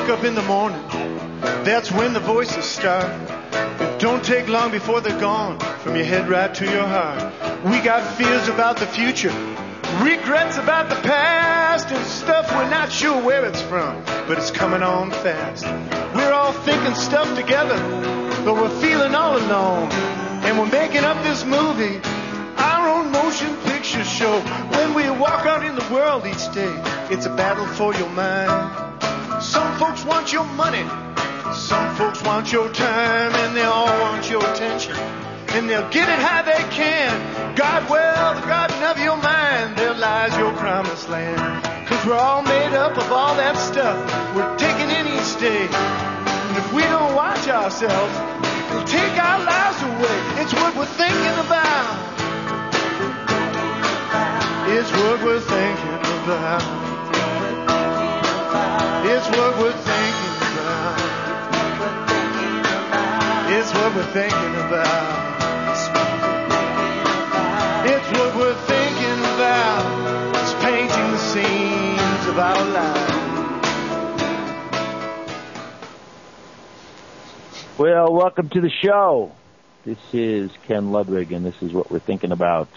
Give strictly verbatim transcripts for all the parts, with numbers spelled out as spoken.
wake up in the morning, that's when the voices start. It don't take long before they're gone, from your head right to your heart. We got fears about the future, regrets about the past, and stuff we're not sure where it's from, but it's coming on fast. We're all thinking stuff together, but we're feeling all alone. And we're making up this movie, our own motion picture show. When we walk out in the world each day, it's a battle for your mind. Some folks want your money, some folks want your time, and they all want your attention, and they'll get it how they can. God, well, the garden of your mind, there lies your promised land. Cause we're all made up of all that stuff we're taking in each day. And if we don't watch ourselves, it'll take our lives away. It's what we're thinking about. It's what we're thinking about. It's what we're thinking about. It's what we're thinking about. It's what we're thinking about. It's painting the scenes of our lives. Well, welcome to the show. This is Ken Ludwig, and this is what we're thinking about.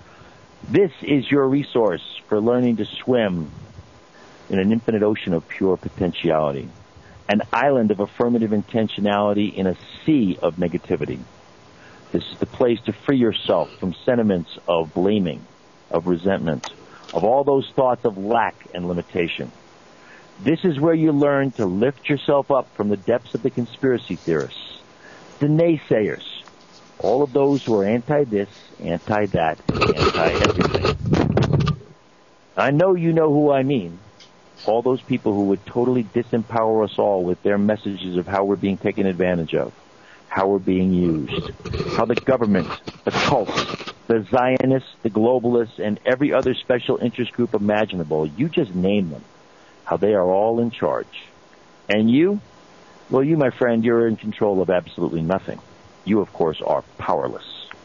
This is your resource for learning to swim in an infinite ocean of pure potentiality, an island of affirmative intentionality in a sea of negativity. This is the place to free yourself from sentiments of blaming, of resentment, of all those thoughts of lack and limitation. This is where you learn to lift yourself up from the depths of the conspiracy theorists, the naysayers, all of those who are anti-this, anti-that, anti-everything. I know you know who I mean. All those people who would totally disempower us all with their messages of how we're being taken advantage of, how we're being used, how the government, the cults, the Zionists, the globalists, and every other special interest group imaginable, you just name them, how they are all in charge. And you? Well, you, my friend, you're in control of absolutely nothing. You, of course, are powerless.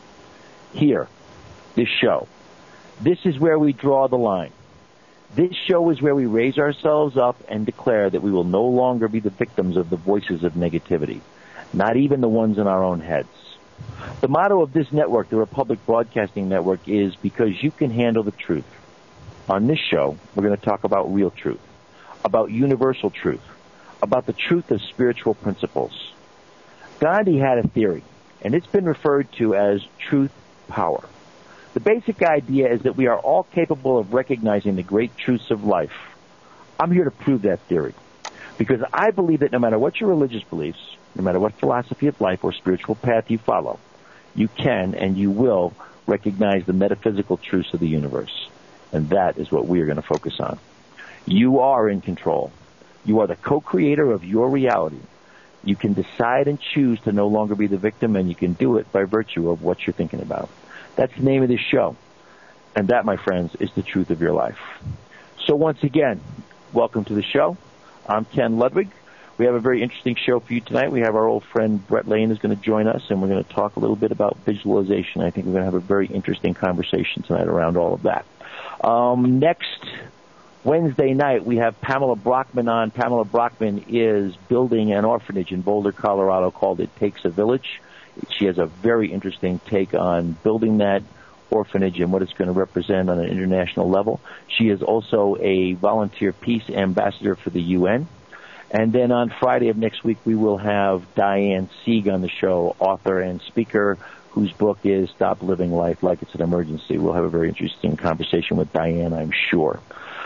Here, this show, this is where we draw the line. This show is where we raise ourselves up and declare that we will no longer be the victims of the voices of negativity, not even the ones in our own heads. The motto of this network, the Republic Broadcasting Network, is because you can handle the truth. On this show, we're going to talk about real truth, about universal truth, about the truth of spiritual principles. Gandhi had a theory, and it's been referred to as truth power. The basic idea is that we are all capable of recognizing the great truths of life. I'm here to prove that theory, because I believe that no matter what your religious beliefs, no matter what philosophy of life or spiritual path you follow, you can and you will recognize the metaphysical truths of the universe. And that is what we are going to focus on. You are in control. You are the co-creator of your reality. You can decide and choose to no longer be the victim, and you can do it by virtue of what you're thinking about. That's the name of this show. And that, my friends, is the truth of your life. So once again, welcome to the show. I'm Ken Ludwig. We have a very interesting show for you tonight. We have our old friend Brett Lane is going to join us, and we're going to talk a little bit about visualization. I think we're going to have a very interesting conversation tonight around all of that. Um, next Wednesday night, we have Pamela Brockman on. Pamela Brockman is building an orphanage in Boulder, Colorado called It Takes a Village. She has a very interesting take on building that orphanage and what it's going to represent on an international level. She is also a volunteer peace ambassador for the U N. And then on Friday of next week, we will have Diane Sieg on the show, author and speaker, whose book is Stop Living Life Like It's an Emergency. We'll have a very interesting conversation with Diane, I'm sure.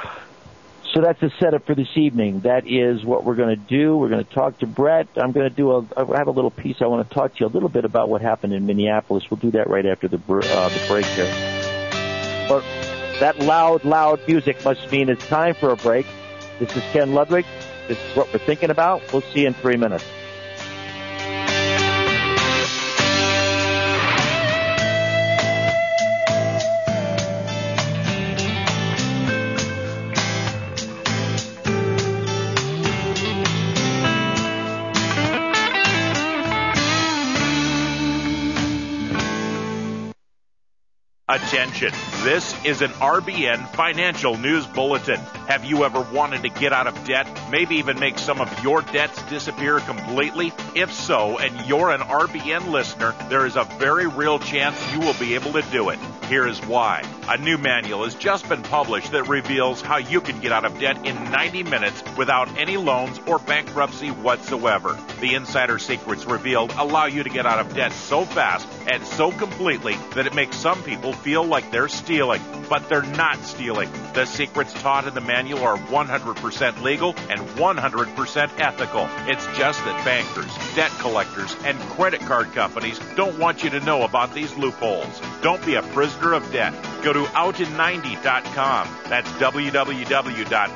So that's the setup for this evening. That is what we're going to do. We're going to talk to Brett. I'm going to do a, I have a little piece. I want to talk to you a little bit about what happened in Minneapolis. We'll do that right after the, uh, the break here. But that loud, loud music must mean it's time for a break. This is Ken Ludwig. This is what we're thinking about. We'll see you in three minutes. Attention, this is an R B N Financial News Bulletin. Have you ever wanted to get out of debt, maybe even make some of your debts disappear completely? If so, and you're an R B N listener, there is a very real chance you will be able to do it. Here is why. A new manual has just been published that reveals how you can get out of debt in ninety minutes without any loans or bankruptcy whatsoever. The insider secrets revealed allow you to get out of debt so fast and so completely that it makes some people feel like they're stealing, but they're not stealing. The secrets taught in the manual are one hundred percent legal and one hundred percent ethical. It's just that bankers, debt collectors, and credit card companies don't want you to know about these loopholes. Don't be a prisoner of debt. Go to out in ninety dot com. That's w w w dot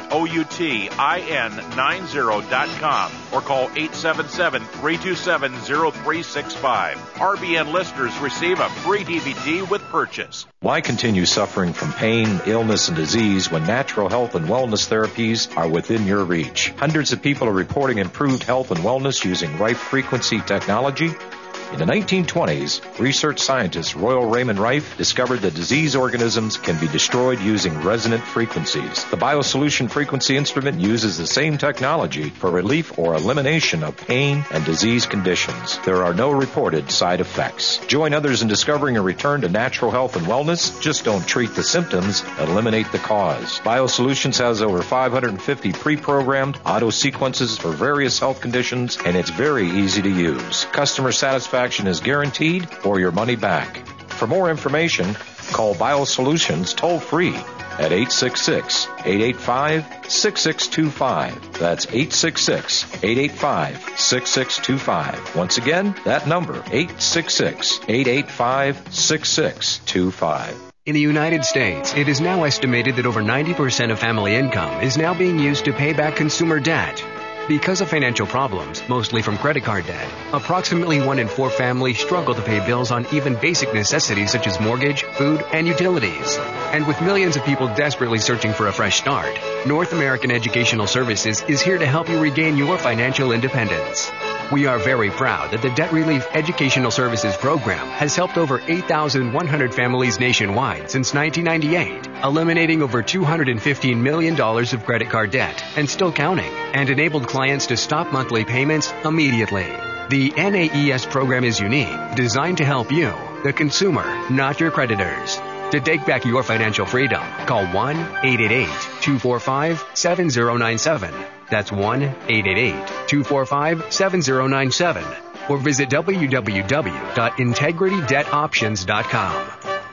outin ninety dot com or call eight seven seven, three two seven, zero three six five. R B N listeners receive a free D V D with purchase. Why continue suffering from pain, illness, and disease when natural health and wellness therapies are within your reach? Hundreds of people are reporting improved health and wellness using Rife frequency technology. In the nineteen twenties, research scientist Royal Raymond Rife discovered that disease organisms can be destroyed using resonant frequencies. The BioSolution frequency instrument uses the same technology for relief or elimination of pain and disease conditions. There are no reported side effects. Join others in discovering a return to natural health and wellness. Just don't treat the symptoms, eliminate the cause. BioSolutions has over five hundred fifty pre-programmed auto sequences for various health conditions, and it's very easy to use. Customer satisfaction is guaranteed or your money back. For more information, call BioSolutions toll-free at eight six six, eight eight five, six six two five. That's eight six six, eight eight five, six six two five. Once again, that number, eight six six, eight eight five, six six two five. In the United States, it is now estimated that over ninety percent of family income is now being used to pay back consumer debt. Because of financial problems, mostly from credit card debt, approximately one in four families struggle to pay bills on even basic necessities such as mortgage, food, and utilities. And with millions of people desperately searching for a fresh start, North American Educational Services is here to help you regain your financial independence. We are very proud that the Debt Relief Educational Services Program has helped over eight thousand one hundred families nationwide since nineteen ninety-eight, eliminating over two hundred fifteen million dollars of credit card debt and still counting, and enabled clients to stop monthly payments immediately. The N A E S program is unique, designed to help you, the consumer, not your creditors. To take back your financial freedom, call one eight eight eight, two four five, seven zero nine seven. That's one eight eight eight, two four five, seven zero nine seven. Or visit w w w dot integrity debt options dot com.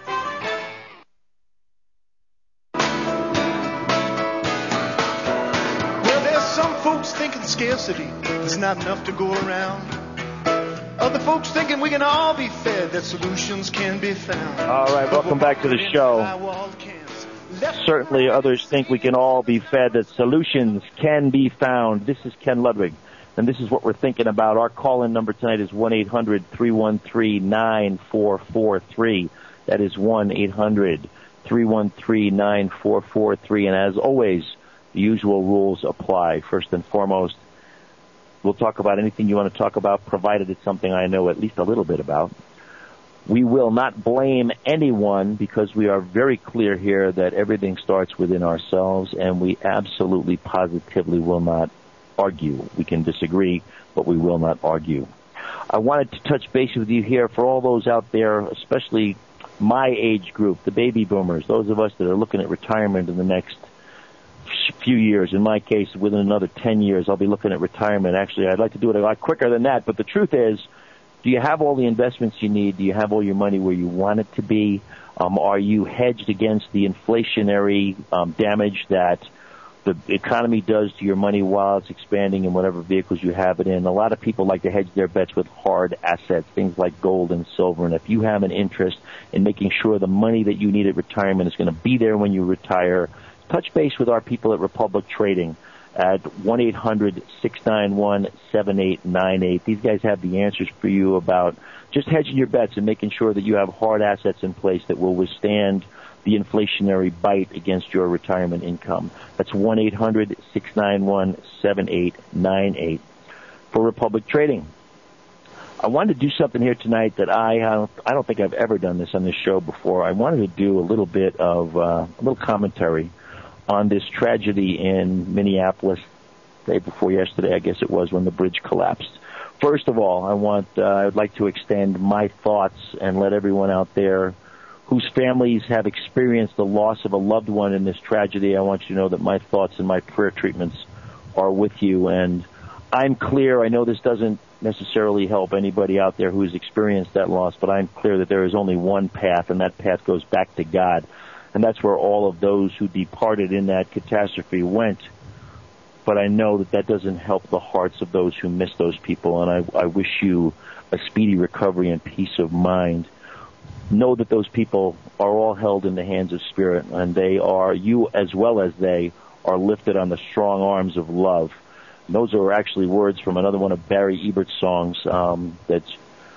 Well, there's some folks thinking scarcity is not enough to go around. Other folks thinking we can all be fed, that solutions can be found. All right, welcome back to the show. Certainly others think we can all be fed, that solutions can be found. This is Ken Ludwig, and this is what we're thinking about. Our call-in number tonight is one eight hundred, three one three, nine four four three. That is one eight hundred, three one three, nine four four three. And as always, the usual rules apply. First and foremost, we'll talk about anything you want to talk about, provided it's something I know at least a little bit about. We will not blame anyone because we are very clear here that everything starts within ourselves, and we absolutely positively will not argue. We can disagree, but we will not argue. I wanted to touch base with you here for all those out there, especially my age group, the baby boomers, those of us that are looking at retirement in the next few years. In my case, within another ten years, I'll be looking at retirement. Actually, I'd like to do it a lot quicker than that, but the truth is, do you have all the investments you need? Do you have all your money where you want it to be? Um, are you hedged against the inflationary um, damage that the economy does to your money while it's expanding in whatever vehicles you have it in? A lot of people like to hedge their bets with hard assets, things like gold and silver. And if you have an interest in making sure the money that you need at retirement is going to be there when you retire, touch base with our people at Republic Trading at one eight hundred, six nine one, seven eight nine eight. These guys have the answers for you about just hedging your bets and making sure that you have hard assets in place that will withstand the inflationary bite against your retirement income. That's one eight hundred, six nine one, seven eight nine eight for Republic Trading. I wanted to do something here tonight that I I don't, I don't think I've ever done this on this show before. I wanted to do a little bit of uh, a little commentary on this tragedy in Minneapolis, the day before yesterday, I guess it was, when the bridge collapsed. First of all, I want uh, I would like to extend my thoughts and let everyone out there whose families have experienced the loss of a loved one in this tragedy, I want you to know that my thoughts and my prayer treatments are with you. And I'm clear, I know this doesn't necessarily help anybody out there who's experienced that loss, but I'm clear that there is only one path, and that path goes back to God. And that's where all of those who departed in that catastrophe went. But I know that that doesn't help the hearts of those who miss those people, and I, I wish you a speedy recovery and peace of mind. Know that those people are all held in the hands of Spirit, and they are, you as well as they, are lifted on the strong arms of love. And those are actually words from another one of Barry Ebert's songs um, that's,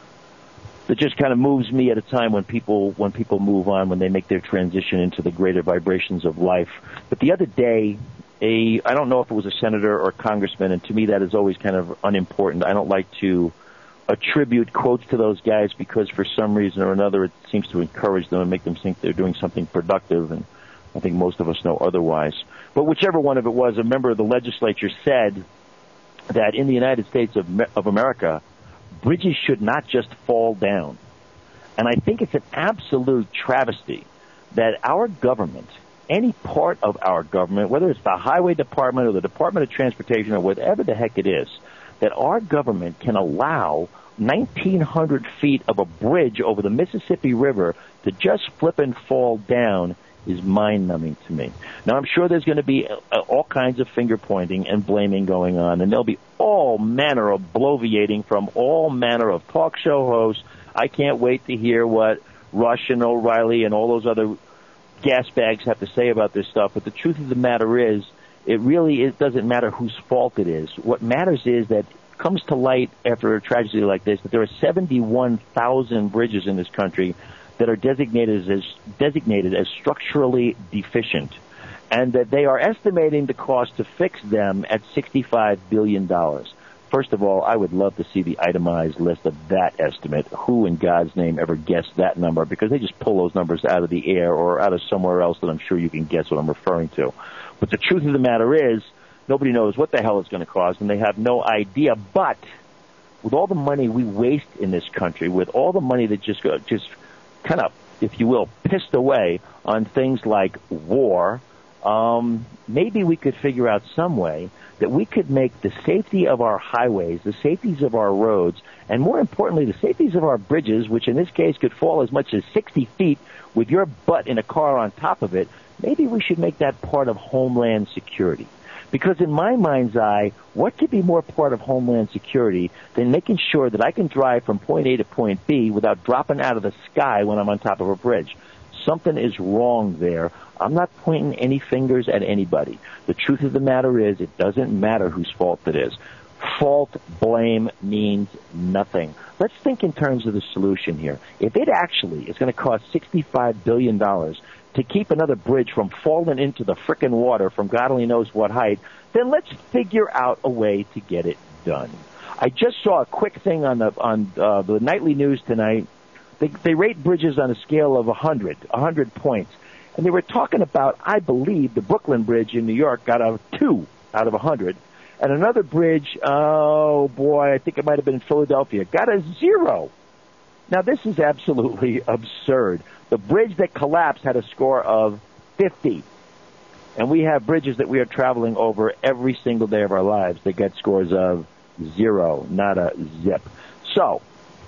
that just kind of moves me at a time when people when people move on, when they make their transition into the greater vibrations of life. But the other day, a I don't know if it was a senator or a congressman, and to me that is always kind of unimportant. I don't like to attribute quotes to those guys because for some reason or another it seems to encourage them and make them think they're doing something productive, and I think most of us know otherwise. But whichever one of it was, a member of the legislature said that in the United States of, of America, bridges should not just fall down. And I think it's an absolute travesty that our government, any part of our government, whether it's the Highway Department or the Department of Transportation or whatever the heck it is, that our government can allow nineteen hundred feet of a bridge over the Mississippi River to just flip and fall down is mind-numbing to me. Now, I'm sure there's going to be uh, all kinds of finger-pointing and blaming going on, and there'll be all manner of bloviating from all manner of talk show hosts. I can't wait to hear what Rush and O'Reilly and all those other gas bags have to say about this stuff. But the truth of the matter is, it really it doesn't matter whose fault it is. What matters is that it comes to light after a tragedy like this that there are seventy-one thousand bridges in this country that are designated as designated as structurally deficient, and that they are estimating the cost to fix them at sixty-five billion dollars. First of all, I would love to see the itemized list of that estimate. Who in God's name ever guessed that number? Because they just pull those numbers out of the air or out of somewhere else that I'm sure you can guess what I'm referring to. But the truth of the matter is, nobody knows what the hell it's going to cost, and they have no idea. But with all the money we waste in this country, with all the money that just go, just kind of, if you will, pissed away on things like war, um, maybe we could figure out some way that we could make the safety of our highways, the safeties of our roads, and more importantly, the safeties of our bridges, which in this case could fall as much as sixty feet with your butt in a car on top of it, maybe we should make that part of Homeland Security. Because in my mind's eye, what could be more part of Homeland Security than making sure that I can drive from point A to point B without dropping out of the sky when I'm on top of a bridge? Something is wrong there. I'm not pointing any fingers at anybody. The truth of the matter is, it doesn't matter whose fault it is. Fault, blame means nothing. Let's think in terms of the solution here. If it actually is going to cost sixty-five billion dollars to keep another bridge from falling into the frickin' water from God only knows what height, then let's figure out a way to get it done. I just saw a quick thing on the on uh, the nightly news tonight. They, they rate bridges on a scale of one hundred, one hundred points. And they were talking about, I believe, the Brooklyn Bridge in New York got a two out of one hundred. And another bridge, oh boy, I think it might have been in Philadelphia, got a zero. Now, this is absolutely absurd. The bridge that collapsed had a score of fifty. And we have bridges that we are traveling over every single day of our lives that get scores of zero, not a zip. So,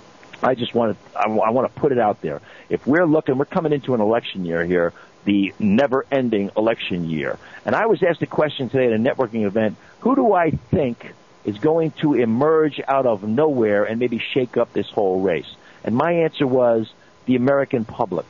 I just want to, I, I want to put it out there. If we're looking, we're coming into an election year here, the never-ending election year. And I was asked a question today at a networking event, who do I think is going to emerge out of nowhere and maybe shake up this whole race? And my answer was the American public.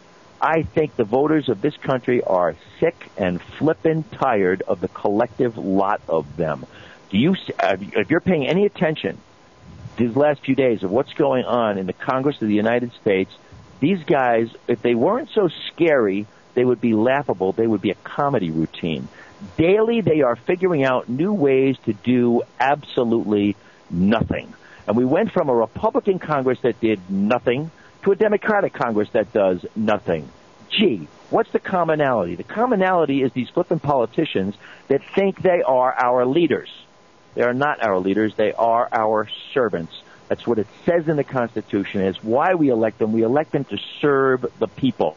I think the voters of this country are sick and flippin' tired of the collective lot of them. Do you, if you're paying any attention these last few days of what's going on in the Congress of the United States, these guys, if they weren't so scary, they would be laughable. They would be a comedy routine. Daily, they are figuring out new ways to do absolutely nothing. And we went from a Republican Congress that did nothing to a Democratic Congress that does nothing. Gee, what's the commonality? The commonality is these flippant politicians that think they are our leaders. They are not our leaders. They are our servants. That's what it says in the Constitution. It's why we elect them. We elect them to serve the people.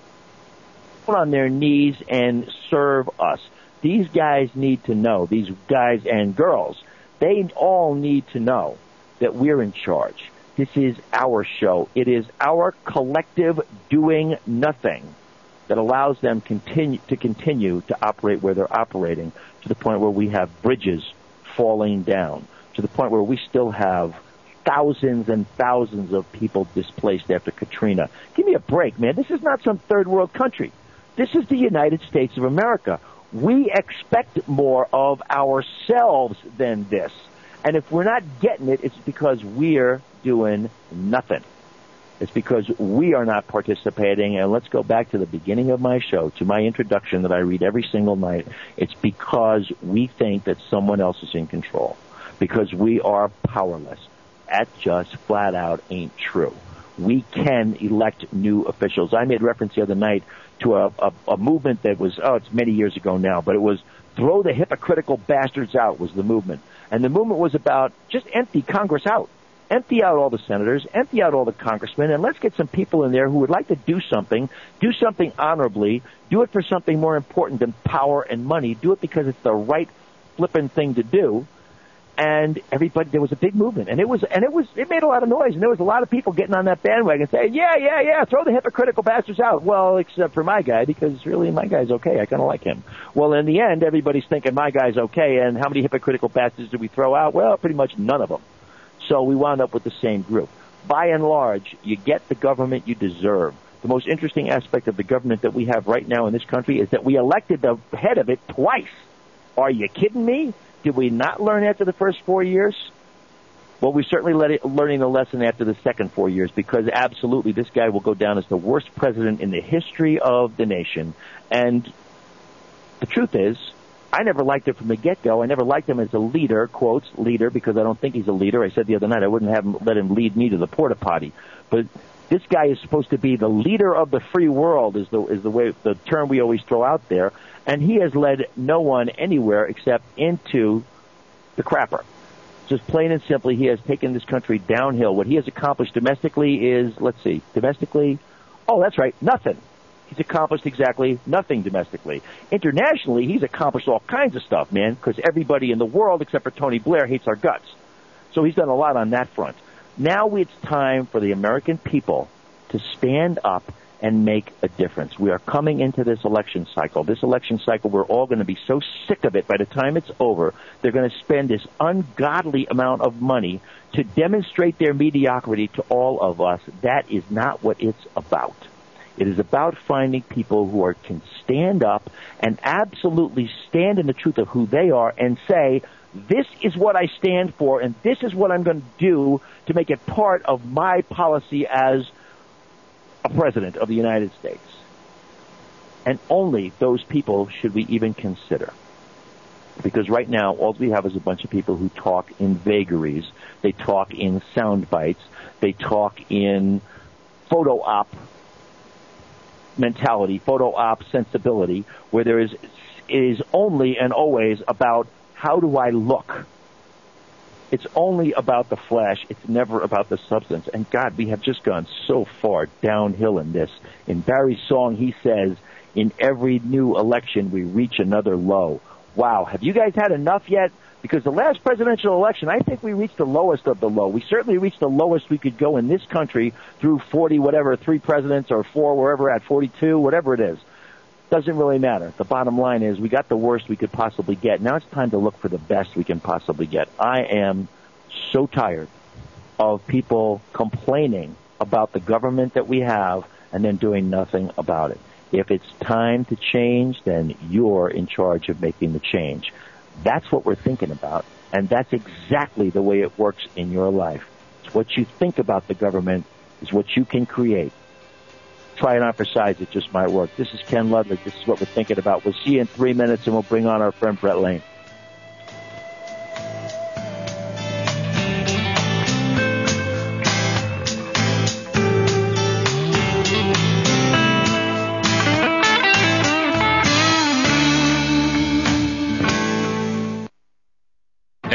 Put on their knees and serve us. These guys need to know, these guys and girls, they all need to know that we're in charge. This is our show. It is our collective doing nothing that allows them continue to continue to operate where they're operating, to the point where we have bridges falling down, to the point where we still have thousands and thousands of people displaced after Katrina. Give me a break, man. This is not some third world country. This is the United States of America. We expect more of ourselves than this. And if we're not getting it, it's because we're doing nothing. It's because we are not participating. And let's go back to the beginning of my show, to my introduction that I read every single night. It's because we think that someone else is in control, because we are powerless. That just flat out ain't true. We can elect new officials. I made reference the other night to a, a, a movement that was, oh, it's many years ago now, but it was throw the hypocritical bastards out was the movement. And the movement was about just empty Congress out. Empty out all the senators, empty out all the congressmen, and let's get some people in there who would like to do something, do something honorably, do it for something more important than power and money, do it because it's the right flippin' thing to do. And everybody, there was a big movement, and it was, and it was, it made a lot of noise, and there was a lot of people getting on that bandwagon saying, yeah, yeah, yeah, throw the hypocritical bastards out. Well, except for my guy, because really my guy's okay. I kind of like him. Well, in the end, everybody's thinking my guy's okay, and how many hypocritical bastards did we throw out? Well, pretty much none of them. So we wound up with the same group. By and large, you get the government you deserve. The most interesting aspect of the government that we have right now in this country is that we elected the head of it twice. Are you kidding me? Did we not learn after the first four years? Well, we're certainly let it, learning the lesson after the second four years, because absolutely this guy will go down as the worst president in the history of the nation. And the truth is, I never liked him from the get-go. I never liked him as a leader, quotes, leader, because I don't think he's a leader. I said the other night I wouldn't have him, let him lead me to the porta potty. But this guy is supposed to be the leader of the free world, is the is the way the term we always throw out there. And he has led no one anywhere except into the crapper. Just plain and simply, he has taken this country downhill. What he has accomplished domestically is, let's see, domestically, oh, that's right, nothing. He's accomplished exactly nothing domestically. Internationally, he's accomplished all kinds of stuff, man, because everybody in the world except for Tony Blair hates our guts. So he's done a lot on that front. Now it's time for the American people to stand up and make a difference. We are coming into this election cycle. This election cycle, we're all going to be so sick of it by the time it's over. They're going to spend this ungodly amount of money to demonstrate their mediocrity to all of us. That is not what it's about. It is about finding people who are, can stand up and absolutely stand in the truth of who they are and say, this is what I stand for, and this is what I'm going to do to make it part of my policy as a president of the United States. And only those people should we even consider. Because right now, all we have is a bunch of people who talk in vagaries. They talk in sound bites. They talk in photo op mentality, photo op sensibility, where there is, is only and always about how do I look. It's only about the flash. It's never about the substance. And God, we have just gone so far downhill in this. In Barry's song, he says, in every new election, we reach another low. Wow. Have you guys had enough yet? Because the last presidential election, I think we reached the lowest of the low. We certainly reached the lowest we could go in this country through forty, whatever, three presidents or four, wherever at forty-two, whatever it is. Doesn't really matter. The bottom line is we got the worst we could possibly get. Now it's time to look for the best we can possibly get. I am so tired of people complaining about the government that we have and then doing nothing about it. If it's time to change, then you're in charge of making the change. That's what we're thinking about, and that's exactly the way it works in your life. It's what you think about the government is what you can create. Try it on for size. It just might work. This is Ken Ludwig. This is what we're thinking about. We'll see you in three minutes, and we'll bring on our friend Brett Lane.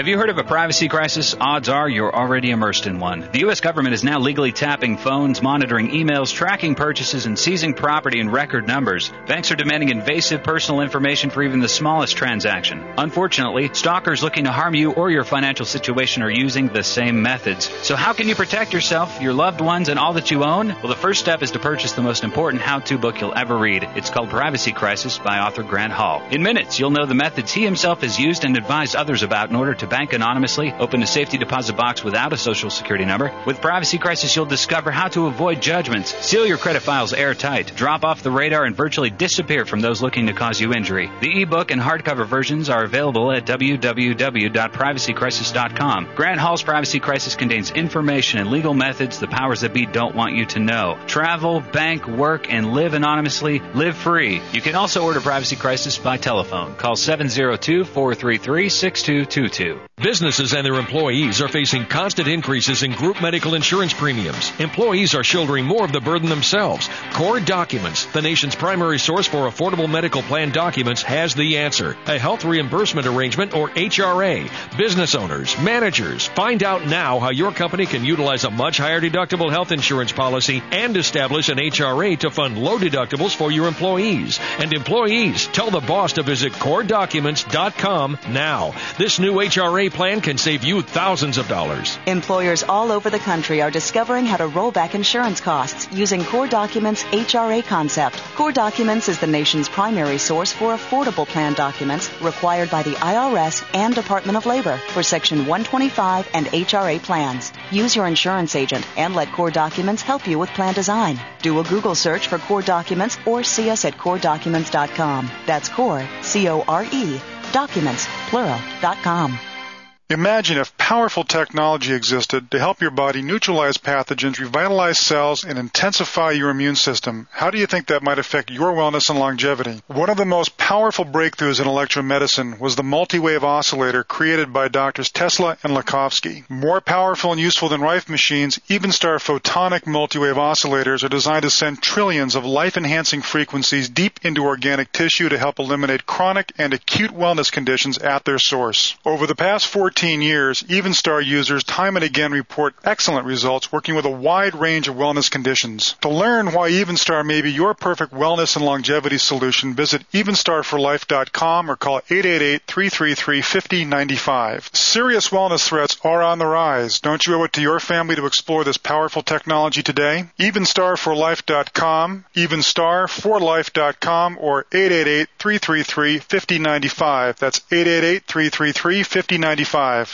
Have you heard of a privacy crisis? Odds are you're already immersed in one. The U S government is now legally tapping phones, monitoring emails, tracking purchases, and seizing property in record numbers. Banks are demanding invasive personal information for even the smallest transaction. Unfortunately, stalkers looking to harm you or your financial situation are using the same methods. So how can you protect yourself, your loved ones, and all that you own? Well, the first step is to purchase the most important how-to book you'll ever read. It's called Privacy Crisis by author Grant Hall. In minutes, you'll know the methods he himself has used and advised others about in order to bank anonymously, open a safety deposit box without a social security number. With Privacy Crisis, you'll discover how to avoid judgments, seal your credit files airtight, drop off the radar, and virtually disappear from those looking to cause you injury. The ebook and hardcover versions are available at w w w dot privacy crisis dot com. Grant Hall's Privacy Crisis contains information and legal methods the powers that be don't want you to know. Travel, bank, work, and live anonymously. Live free. You can also order Privacy Crisis by telephone. Call seven zero two, four three three, six two two two. Businesses and their employees are facing constant increases in group medical insurance premiums. Employees are shouldering more of the burden themselves. Core Documents, the nation's primary source for affordable medical plan documents, has the answer. A health reimbursement arrangement, or H R A. Business owners, managers, find out now how your company can utilize a much higher deductible health insurance policy and establish an H R A to fund low deductibles for your employees. And employees, tell the boss to visit core documents dot com now. This new H R A plan can save you thousands of dollars. Employers all over the country are discovering how to roll back insurance costs using Core Documents' H R A concept. Core Documents is the nation's primary source for affordable plan documents required by the I R S and Department of Labor for Section one twenty-five and H R A plans. Use your insurance agent and let Core Documents help you with plan design. Do a Google search for Core Documents or see us at core documents dot com. That's Core, C O R E, documents, plural, dot com. Imagine if powerful technology existed to help your body neutralize pathogens, revitalize cells, and intensify your immune system. How do you think that might affect your wellness and longevity? One of the most powerful breakthroughs in electromedicine was the multi-wave oscillator created by Doctors Tesla and Lakhovsky. More powerful and useful than Rife machines, Evenstar photonic multi-wave oscillators are designed to send trillions of life-enhancing frequencies deep into organic tissue to help eliminate chronic and acute wellness conditions at their source. Over the past fourteen years, Evenstar users time and again report excellent results working with a wide range of wellness conditions. To learn why Evenstar may be your perfect wellness and longevity solution, visit evenstar for life dot com or call eight eight eight, three three three, five zero nine five. Serious wellness threats are on the rise. Don't you owe it to your family to explore this powerful technology today? evenstar for life dot com, evenstar for life dot com, or eight eight eight, three three three, five zero nine five. That's eight eight eight, three three three, five zero nine five. Well,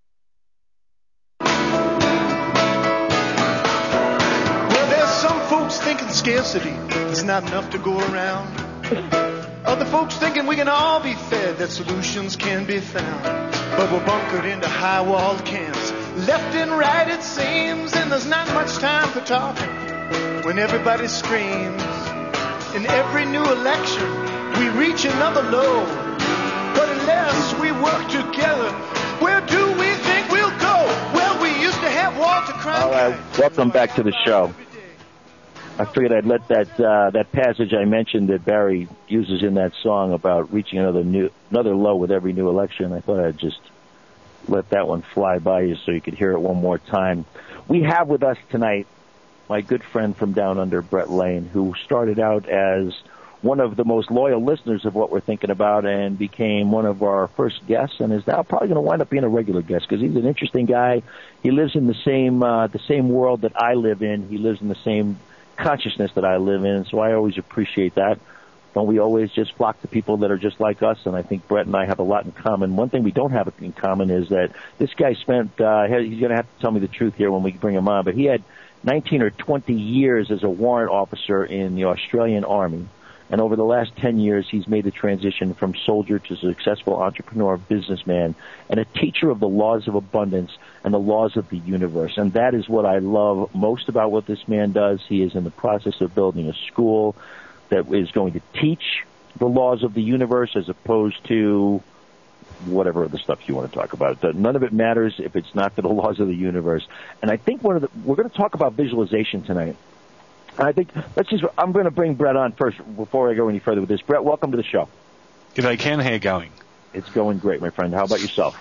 there's some folks thinking scarcity is not enough to go around. Other folks thinking we can all be fed, that solutions can be found. But we're bunkered into high-walled camps, left and right it seems, and there's not much time for talking when everybody screams. In every new election, we reach another low. But unless we work together, where do we think we'll go? Well, we used to have Walter Cronkite. All right, welcome back to the show. I figured I'd let that uh, that passage I mentioned that Barry uses in that song about reaching another new another low with every new election. I thought I'd just let that one fly by you so you could hear it one more time. We have with us tonight my good friend from down under, Brett Lane, who started out as one of the most loyal listeners of what we're thinking about and became one of our first guests and is now probably going to wind up being a regular guest because he's an interesting guy. He lives in the same uh, the same world that I live in. He lives in the same consciousness that I live in, so I always appreciate that. Don't we always just flock to people that are just like us? And I think Brett and I have a lot in common. One thing we don't have in common is that this guy spent, uh, he's going to have to tell me the truth here when we bring him on, but he had nineteen or twenty years as a warrant officer in the Australian Army. And over the last ten years, he's made the transition from soldier to successful entrepreneur, businessman, and a teacher of the laws of abundance and the laws of the universe. And that is what I love most about what this man does. He is in the process of building a school that is going to teach the laws of the universe as opposed to whatever other stuff you want to talk about. None of it matters if it's not for the laws of the universe. And I think one of the, we're going to talk about visualization tonight. I think let's just. I'm going to bring Brett on first before I go any further with this. Brett, welcome to the show. G'day, Ken. How you going? It's going great, my friend. How about yourself?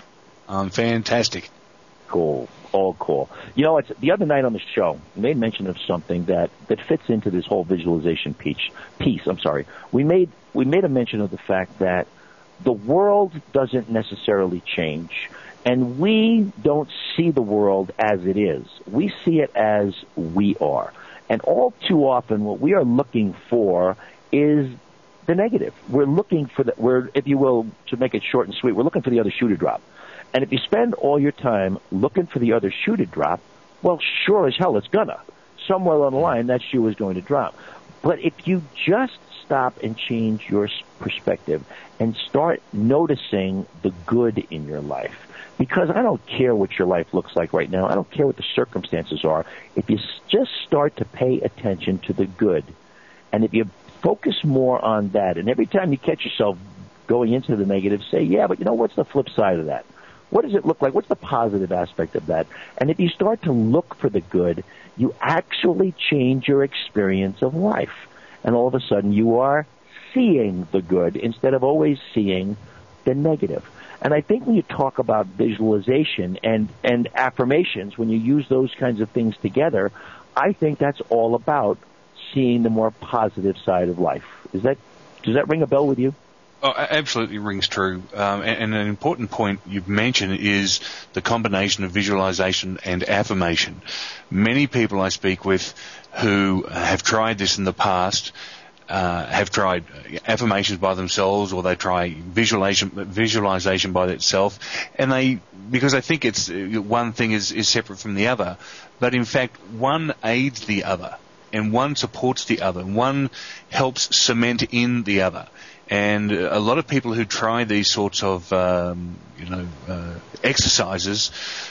I'm fantastic. Cool. All cool. You know, it's the other night on the show, we made mention of something that, that fits into this whole visualization piece. Piece, I'm sorry. We made we made a mention of the fact that the world doesn't necessarily change, and we don't see the world as it is. We see it as we are. And all too often, what we are looking for is the negative. We're looking for the, we're, if you will, to make it short and sweet, we're looking for the other shoe to drop. And if you spend all your time looking for the other shoe to drop, well, sure as hell it's gonna. Somewhere along the line, that shoe is going to drop. But if you just stop and change your perspective and start noticing the good in your life, because I don't care what your life looks like right now. I don't care what the circumstances are. If you just start to pay attention to the good, and if you focus more on that, and every time you catch yourself going into the negative, say, yeah, but you know, what's the flip side of that? What does it look like? What's the positive aspect of that? And if you start to look for the good, you actually change your experience of life. And all of a sudden, you are seeing the good instead of always seeing the negative. And I think when you talk about visualization and, and affirmations, when you use those kinds of things together, I think that's all about seeing the more positive side of life. Is that, does that ring a bell with you? Oh, absolutely rings true. Um, and, and an important point you've mentioned is the combination of visualization and affirmation. Many people I speak with who have tried this in the past uh, have tried affirmations by themselves, or they try visualization visualization by itself, and they because they think it's one thing is, is separate from the other, but in fact one aids the other, and one supports the other, and one helps cement in the other. And a lot of people who try these sorts of, um, you know, uh, exercises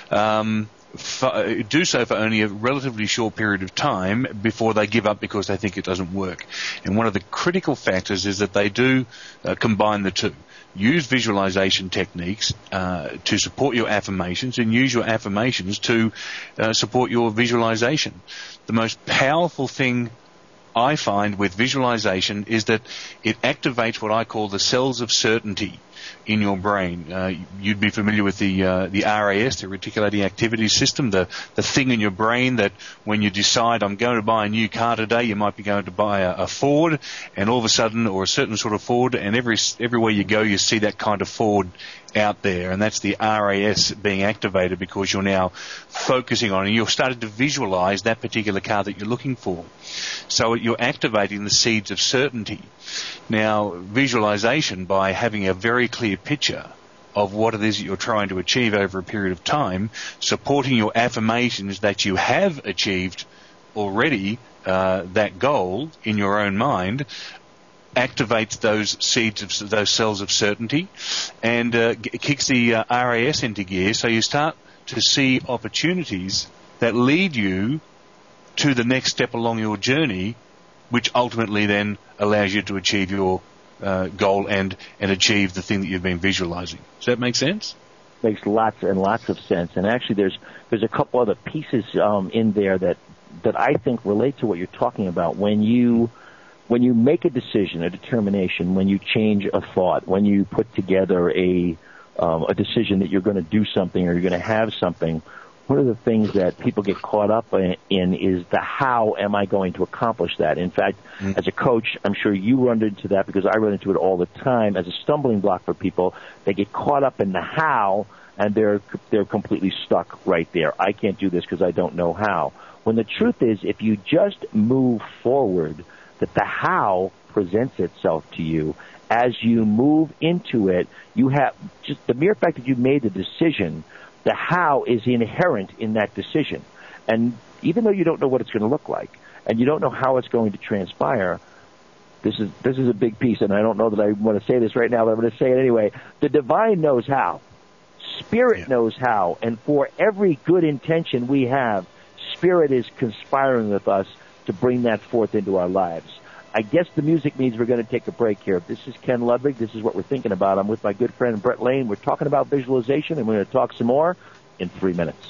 um, f- do so for only a relatively short period of time before they give up because they think it doesn't work. And one of the critical factors is that they do uh, combine the two. Use visualization techniques uh, to support your affirmations, and use your affirmations to uh, support your visualization. The most powerful thing I find with visualization is that it activates what I call the cells of certainty in your brain. Uh, you'd be familiar with the uh, the R A S, the Reticulating Activity System, the, the thing in your brain that when you decide I'm going to buy a new car today, you might be going to buy a, a Ford, and all of a sudden, or a certain sort of Ford, and every everywhere you go you see that kind of Ford out there, and that's the R A S being activated because you're now focusing on it. You're starting to visualize that particular car that you're looking for. So you're activating the seeds of certainty. Now, visualization, by having a very clear picture of what it is that you're trying to achieve over a period of time, supporting your affirmations that you have achieved already uh, that goal in your own mind, activates those seeds of those cells of certainty, and uh, g- kicks the uh, R A S into gear. So you start to see opportunities that lead you to the next step along your journey, which ultimately then allows you to achieve your uh, goal and and achieve the thing that you've been visualizing. Does that make sense? Makes lots and lots of sense. And actually, there's there's a couple other pieces um, in there that that I think relate to what you're talking about. When you When you make a decision, a determination, when you change a thought, when you put together a um, a decision that you're going to do something or you're going to have something, one of the things that people get caught up in, in is the how am I going to accomplish that? In fact, mm-hmm. as a coach, I'm sure you run into that because I run into it all the time as a stumbling block for people. They get caught up in the how, and they're they're completely stuck right there. I can't do this because I don't know how. When the truth is, if you just move forward, that the how presents itself to you. As you move into it, you have just the mere fact that you made the decision, the how is inherent in that decision. And even though you don't know what it's going to look like, and you don't know how it's going to transpire, this is this is a big piece, and I don't know that I want to say this right now, but I'm going to say it anyway. The divine knows how. Spirit yeah. knows how. And for every good intention we have, Spirit is conspiring with us to bring that forth into our lives. I guess the music means we're going to take a break here. This is Ken Ludwig. This is what we're thinking about. I'm with my good friend Brett Lane. We're talking about visualization, and we're going to talk some more in three minutes.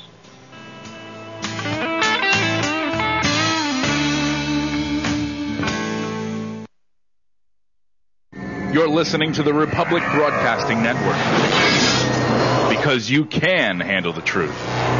You're listening to the Republic Broadcasting Network. because you can handle the truth.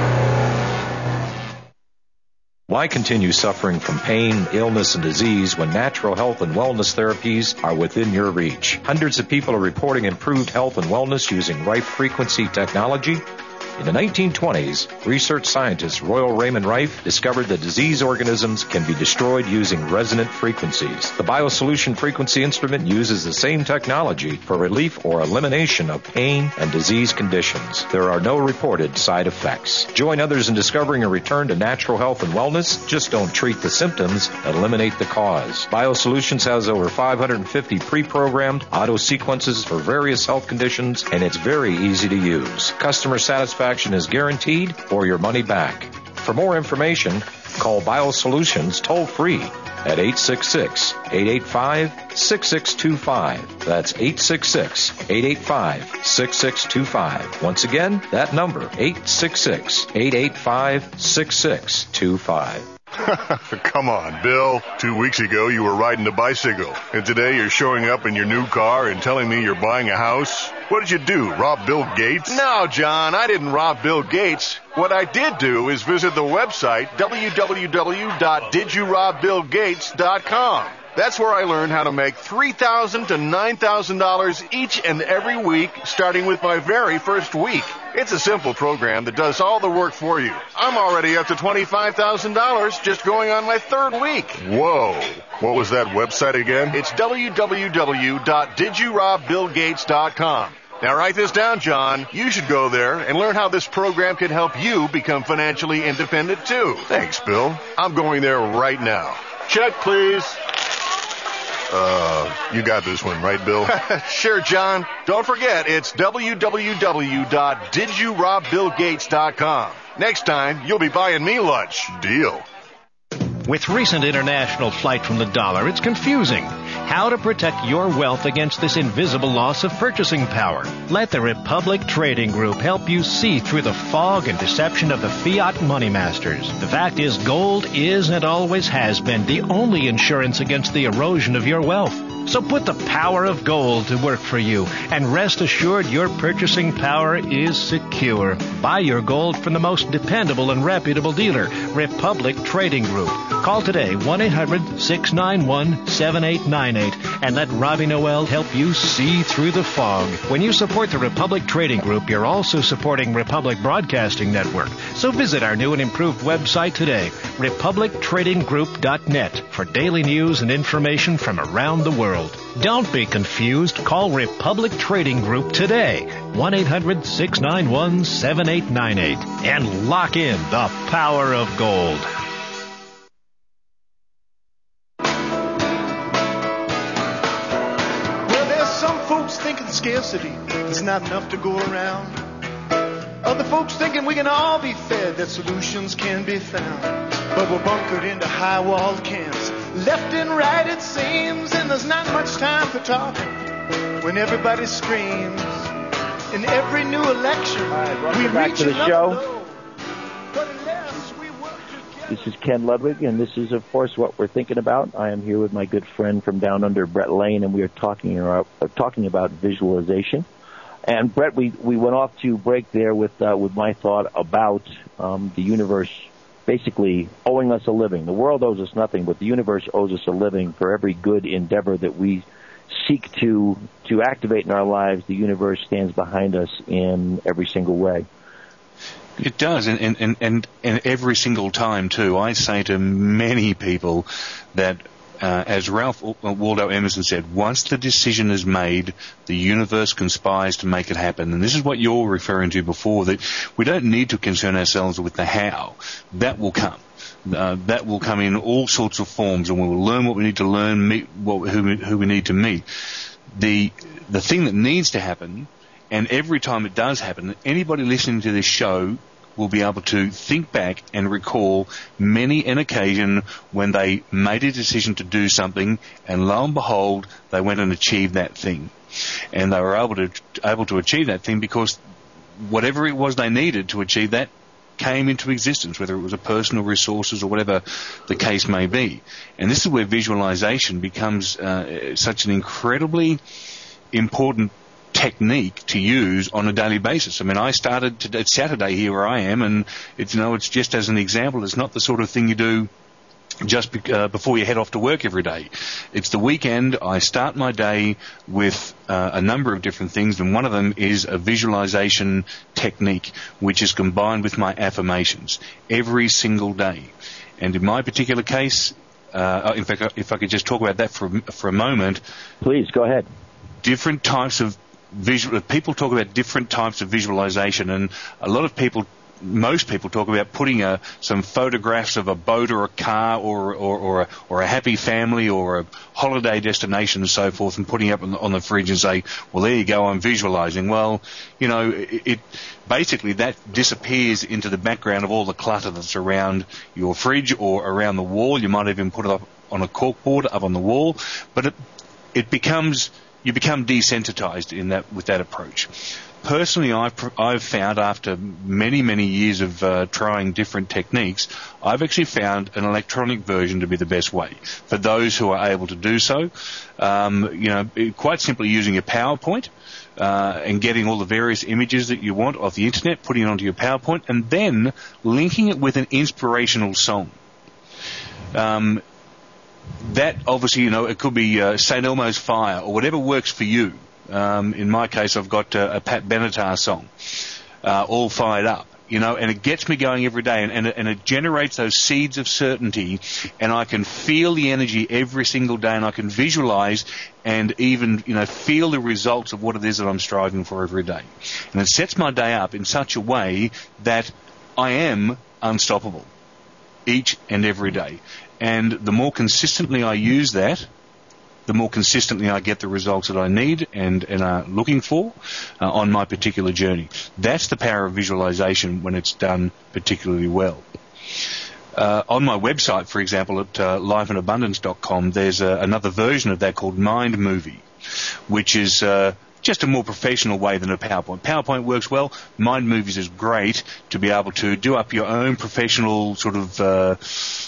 Why continue suffering from pain, illness, and disease when natural health and wellness therapies are within your reach? Hundreds of people are reporting improved health and wellness using Rife frequency technology. In the nineteen twenties, research scientist Royal Raymond Rife discovered that disease organisms can be destroyed using resonant frequencies. The BioSolution frequency instrument uses the same technology for relief or elimination of pain and disease conditions. There are no reported side effects. Join others in discovering a return to natural health and wellness. Just don't treat the symptoms, eliminate the cause. BioSolutions has over five hundred fifty pre-programmed auto sequences for various health conditions, and it's very easy to use. Customer satisfaction is guaranteed or your money back. For more information, call BioSolutions toll free at eight six six, eight eight five, six six two five. That's eight six six, eight eight five, six six two five. Once again, that number, eight six six, eight eight five, six six two five. Come on, Bill. Two weeks ago, you were riding a bicycle, and today you're showing up in your new car and telling me you're buying a house? What did you do, rob Bill Gates? No, John, I didn't rob Bill Gates. What I did do is visit the website w w w dot did you rob bill gates dot com. That's where I learned how to make three thousand dollars to nine thousand dollars each and every week, starting with my very first week. It's a simple program that does all the work for you. I'm already up to twenty-five thousand dollars just going on my third week. Whoa. What was that website again? It's w w w dot did you rob bill gates dot com. Now write this down, John. You should go there and learn how this program can help you become financially independent, too. Thanks, Bill. I'm going there right now. Check, please. Uh, you got this one, right, Bill? Sure, John. Don't forget, it's w w w dot did you rob bill gates dot com. Next time, you'll be buying me lunch. Deal. With recent international flight from the dollar, it's confusing. How to protect your wealth against this invisible loss of purchasing power. Let the Republic Trading Group help you see through the fog and deception of the fiat money masters. The fact is, gold is and always has been the only insurance against the erosion of your wealth. So put the power of gold to work for you and rest assured your purchasing power is secure. Buy your gold from the most dependable and reputable dealer, Republic Trading Group. Call today, one eight hundred, six nine one, seven eight nine eight, and let Robbie Noel help you see through the fog. When you support the Republic Trading Group, you're also supporting Republic Broadcasting Network. So visit our new and improved website today, republic trading group dot net, for daily news and information from around the world. Don't be confused. Call Republic Trading Group today, one eight hundred, six nine one, seven eight nine eight, and lock in the power of gold. Well, there's some folks thinking scarcity, there's not enough to go around. Other folks thinking we can all be fed, that solutions can be found. But we're bunkered into high-walled camps, left and right it seems, and there's not much time for talking when everybody screams. In every new election, All right, welcome we back reach to the another show. low. But unless we work together... This is Ken Ludwig, and this is, of course, what we're thinking about. I am here with my good friend from down under, Brett Lane, and we are talking about, uh, talking about visualization. And Brett, we, we went off to break there with uh, with my thought about um, the universe basically owing us a living. The world owes us nothing, but the universe owes us a living for every good endeavor that we seek to to activate in our lives. The universe stands behind us in every single way. It does, and, and, and, and every single time, too. I say to many people that, uh, as Ralph Waldo Emerson said, once the decision is made, the universe conspires to make it happen. And this is what you're referring to before, that we don't need to concern ourselves with the how. That will come. Uh, that will come in all sorts of forms, and we'll learn what we need to learn, meet what, who, we, who we need to meet. The, the thing that needs to happen, and every time it does happen, anybody listening to this show will be able to think back and recall many an occasion when they made a decision to do something, and lo and behold, they went and achieved that thing. And they were able to able to achieve that thing because whatever it was they needed to achieve that came into existence, whether it was a personal resources or whatever the case may be. And this is where visualization becomes uh, such an incredibly important technique to use on a daily basis. I mean, I started today, it's Saturday here where I am, and it's, you know, it's just as an example. It's not the sort of thing you do just be, uh, before you head off to work every day. It's the weekend. I start my day with uh, a number of different things, and one of them is a visualization technique, which is combined with my affirmations every single day. And in my particular case, uh, in fact, if I could just talk about that for for a moment. Please, go ahead. Different types of visual, people talk about different types of visualization, and a lot of people, most people talk about putting a, some photographs of a boat or a car or or or a, or a happy family or a holiday destination and so forth, and putting up on the, on the fridge and say, well, there you go, I'm visualizing. Well, you know, it, it basically that disappears into the background of all the clutter that's around your fridge or around the wall. You might even put it up on a corkboard up on the wall, but it it becomes you become desensitized in that with that approach. Personally, I've, I've found after many, many years of uh, trying different techniques, I've actually found an electronic version to be the best way for those who are able to do so. Um, you know, quite simply using a PowerPoint uh, and getting all the various images that you want off the internet, putting it onto your PowerPoint, and then linking it with an inspirational song. Um, that obviously, you know, it could be uh, Saint Elmo's Fire or whatever works for you. Um, in my case, I've got uh, a Pat Benatar song, uh, all fired up, you know, and it gets me going every day, and, and, it, and it generates those seeds of certainty, and I can feel the energy every single day, and I can visualize and even, you know, feel the results of what it is that I'm striving for every day. And it sets my day up in such a way that I am unstoppable each and every day. And the more consistently I use that, the more consistently I get the results that I need and, and are looking for uh, on my particular journey. That's the power of visualization when it's done particularly well. Uh, on my website, for example, at uh, life in abundance dot com, there's uh, another version of that called Mind Movie, which is uh, just a more professional way than a PowerPoint. PowerPoint works well. Mind Movies is great to be able to do up your own professional sort of, uh,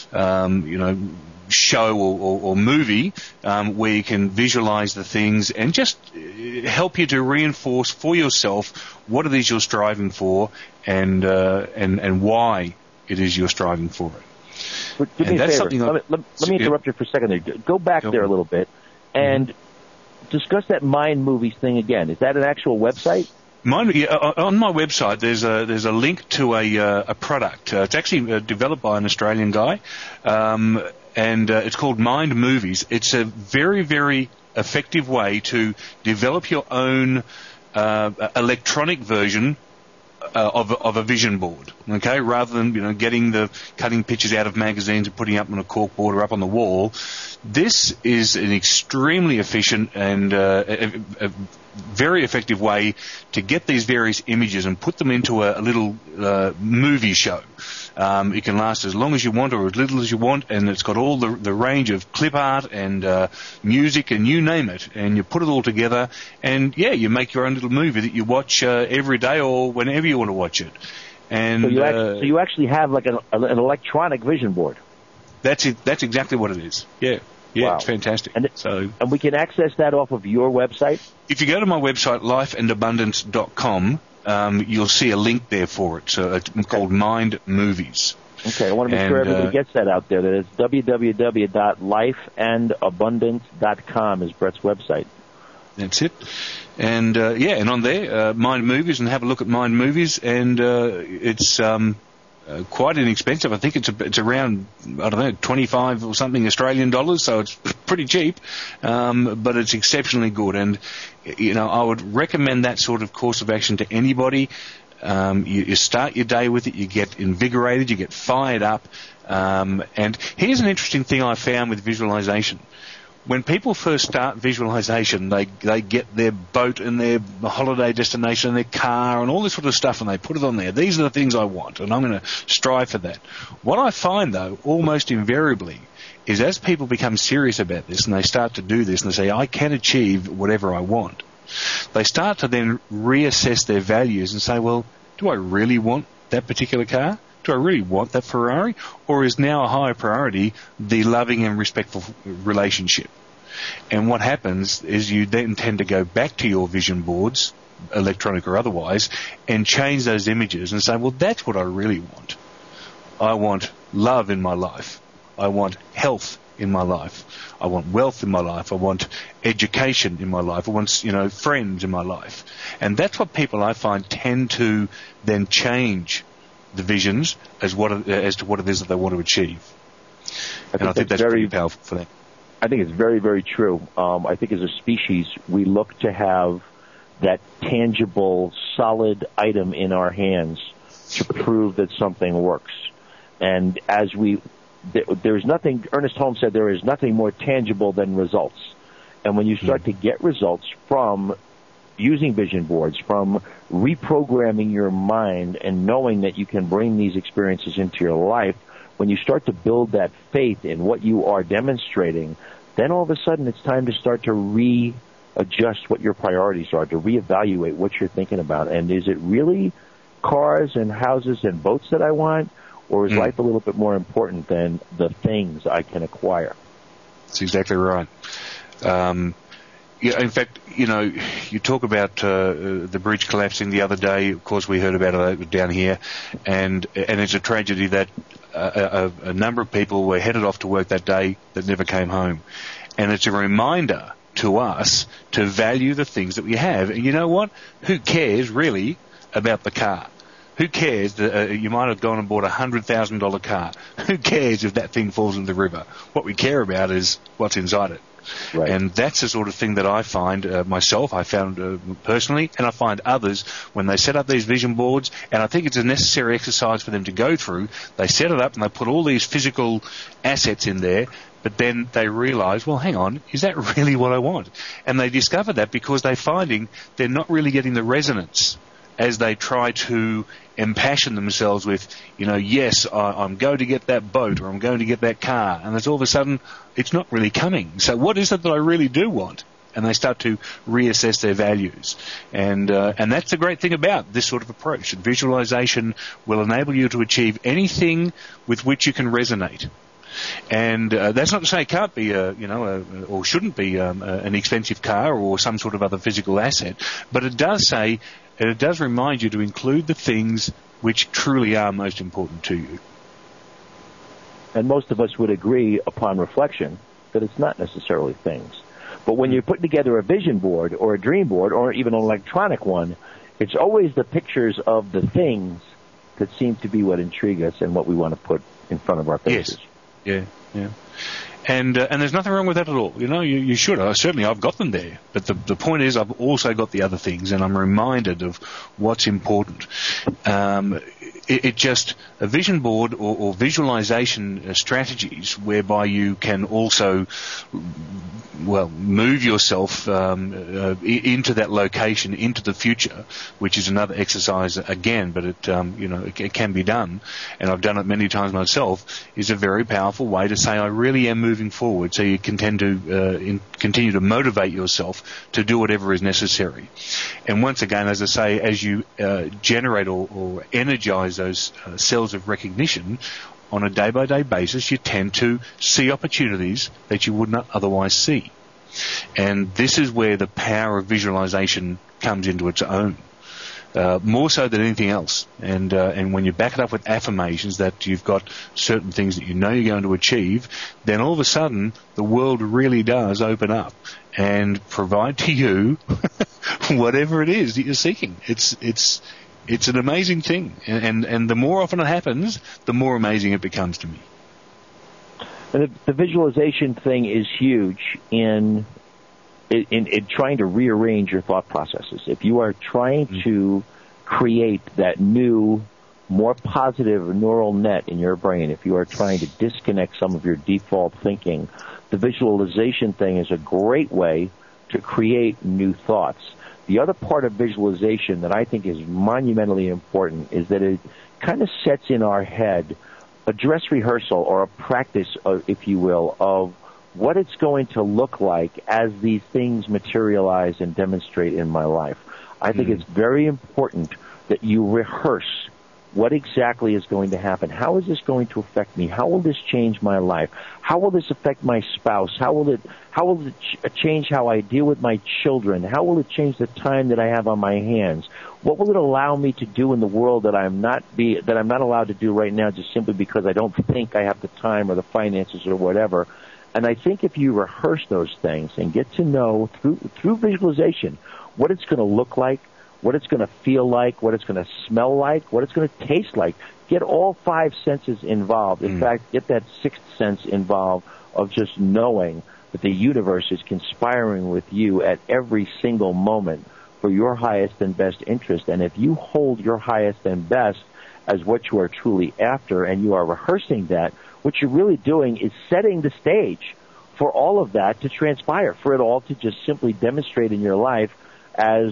um, you know, show or, or, or movie um, where you can visualize the things and just help you to reinforce for yourself what it is you're striving for and uh, and and why it is you're striving for it. But do me and a that's favor. Let me, let, let me interrupt yeah. you for a second there. Go back Go there a little bit and mm-hmm. discuss that Mind Movies thing again. Is that an actual website? Mine, yeah, on my website, there's a there's a link to a uh, a product. Uh, it's actually uh, developed by an Australian guy, um, and uh, it's called Mind Movies. It's a very very effective way to develop your own uh, electronic version uh, of of a vision board. Okay, rather than you know getting the cutting pictures out of magazines and putting up on a corkboard or up on the wall. This is an extremely efficient and uh, a, a very effective way to get these various images and put them into a, a little uh, movie show. Um, it can last as long as you want or as little as you want, and it's got all the, the range of clip art and uh, music and you name it, and you put it all together, and yeah, you make your own little movie that you watch uh, every day or whenever you want to watch it. And so you, uh, actually, so you actually have like an, an electronic vision board. That's it. That's exactly what it is. Yeah. Yeah, wow. It's fantastic. And, it, so, and we can access that off of your website? If you go to my website, life and abundance dot com, um, you'll see a link there for it. So it's okay. called Mind Movies. Okay, I want to make and, sure everybody uh, gets that out there. That is w w w dot life and abundance dot com is Brett's website. That's it. And, uh, yeah, and on there, uh, Mind Movies, and have a look at Mind Movies, and uh, it's... Um, Uh, quite inexpensive. I think it's a, it's around, I don't know, twenty-five or something Australian dollars, so it's pretty cheap, um, but it's exceptionally good. And, you know, I would recommend that sort of course of action to anybody. Um, you, you start your day with it, you get invigorated, you get fired up. Um, and here's an interesting thing I found with visualization. When people first start visualization, they they get their boat and their holiday destination and their car and all this sort of stuff, and they put it on there. These are the things I want, and I'm going to strive for that. What I find, though, almost invariably, is as people become serious about this and they start to do this and they say, I can achieve whatever I want, they start to then reassess their values and say, well, do I really want that particular car? Do I really want that Ferrari? Or is now a higher priority the loving and respectful relationship? And what happens is you then tend to go back to your vision boards, electronic or otherwise, and change those images and say, well, that's what I really want. I want love in my life. I want health in my life. I want wealth in my life. I want education in my life. I want, you know, friends in my life. And that's what people, I find, tend to then change the visions as what as to what it is that they want to achieve. I and I think that's, that's very pretty powerful for them. I think it's very, very true. Um, I think as a species, we look to have that tangible, solid item in our hands to prove that something works. And as we, there's nothing, Ernest Holmes said, there is nothing more tangible than results. And when you start mm. to get results from using vision boards, from reprogramming your mind and knowing that you can bring these experiences into your life, when you start to build that faith in what you are demonstrating, then all of a sudden it's time to start to readjust what your priorities are, to reevaluate what you're thinking about. And is it really cars and houses and boats that I want, or is mm. life a little bit more important than the things I can acquire? That's exactly right. Um, yeah, in fact, you know, you talk about uh, the bridge collapsing the other day. Of course, we heard about it down here, and and it's a tragedy that a, a, a number of people were headed off to work that day that never came home. And it's a reminder to us to value the things that we have. And you know what? Who cares, really, about the car? Who cares that uh, you might have gone and bought a one hundred thousand dollars car? Who cares if that thing falls into the river? What we care about is what's inside it. Right. And that's the sort of thing that I find uh, myself, I found uh, personally, and I find others when they set up these vision boards, and I think it's a necessary exercise for them to go through. They set it up and they put all these physical assets in there, but then they realize, well, hang on, is that really what I want? And they discover that because they're finding they're not really getting the resonance as they try to impassion themselves with, you know, yes, I, I'm going to get that boat or I'm going to get that car. And it's all of a sudden, it's not really coming. So what is it that I really do want? And they start to reassess their values. And uh, and that's the great thing about this sort of approach. Visualization will enable you to achieve anything with which you can resonate. And uh, that's not to say it can't be, a, you know, a, or shouldn't be um, a, an expensive car or some sort of other physical asset. But it does say, and it does remind you to include the things which truly are most important to you. And most of us would agree upon reflection that it's not necessarily things. But when you're putting together a vision board or a dream board or even an electronic one, it's always the pictures of the things that seem to be what intrigue us and what we want to put in front of our faces. Yes. Yeah, yeah. And uh, and there's nothing wrong with that at all. You know, you, you should. Uh, certainly, I've got them there. But the the point is, I've also got the other things, and I'm reminded of what's important. Um, it, it just a vision board or, or visualization strategies whereby you can also, well, move yourself um, uh, into that location, into the future, which is another exercise again. But it um, you know it, it can be done, and I've done it many times myself. Is a very powerful way to say I really am moving forward, so you can tend to uh, in, continue to motivate yourself to do whatever is necessary. And once again, as I say, as you uh, generate or, or energize those uh, cells of recognition on a day-by-day basis, you tend to see opportunities that you would not otherwise see. And this is where the power of visualization comes into its own. Uh, more so than anything else. And uh, and when you back it up with affirmations that you've got certain things that you know you're going to achieve, then all of a sudden the world really does open up and provide to you whatever it is that you're seeking. It's it's it's an amazing thing, and, and and the more often it happens, the more amazing it becomes to me. And the, the visualization thing is huge in. In, in, in trying to rearrange your thought processes. If you are trying mm-hmm. to create that new, more positive neural net in your brain, if you are trying to disconnect some of your default thinking, the visualization thing is a great way to create new thoughts. The other part of visualization that I think is monumentally important is that it kind of sets in our head a dress rehearsal or a practice, of, if you will, of what it's going to look like as these things materialize and demonstrate in my life. I think mm. it's very important that you rehearse What exactly is going to happen? How is this going to affect me? How will this change my life? How will this affect my spouse? How will it how will it ch- change how I deal with my children? How will it change the time that I have on my hands? What will it allow me to do in the world that I'm not be that I'm not allowed to do right now just simply because I don't think I have the time or the finances or whatever? And I think if you rehearse those things and get to know through through visualization what it's going to look like, what it's going to feel like, what it's going to smell like, what it's going to taste like. Get all five senses involved. In mm. fact, get that sixth sense involved of just knowing that the universe is conspiring with you at every single moment for your highest and best interest. And if you hold your highest and best as what you are truly after and you are rehearsing that, what you're really doing is setting the stage for all of that to transpire, for it all to just simply demonstrate in your life as